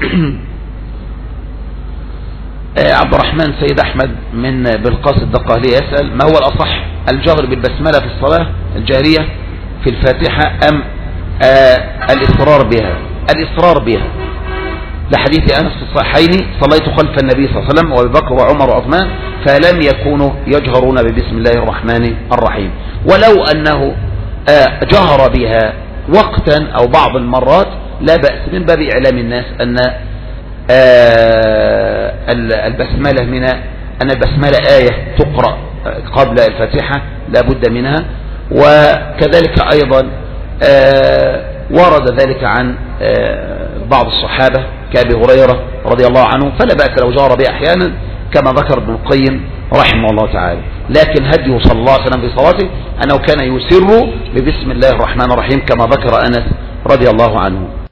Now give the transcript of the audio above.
عبد الرحمن سيد أحمد من بالقاس الدقهلي يسأل: ما هو الأصح، الجهر بالبسملة في الصلاة الجارية في الفاتحة أم الإصرار بها؟ الإصرار بها، لحديث أنس في الصحيحين: صليت خلف النبي صلى الله عليه وسلم وأبي بكر وعمر وعثمان فلم يكونوا يجهرون ببسم الله الرحمن الرحيم. ولو أنه جهر بها وقتا أو بعض المرات لا بأس، من باب إعلام الناس أن البسملة أن البسملة آية تقرأ قبل الفاتحة لا بد منها. وكذلك أيضا ورد ذلك عن بعض الصحابة كأبي هريرة رضي الله عنه، فلا بأس لو جهر بها أحيانا كما ذكر ابن القيم رحمه الله تعالى. لكن هديه صلى الله عليه وسلم في صلاته أنه كان يسر ببسم الله الرحمن الرحيم كما ذكر أنس رضي الله عنه.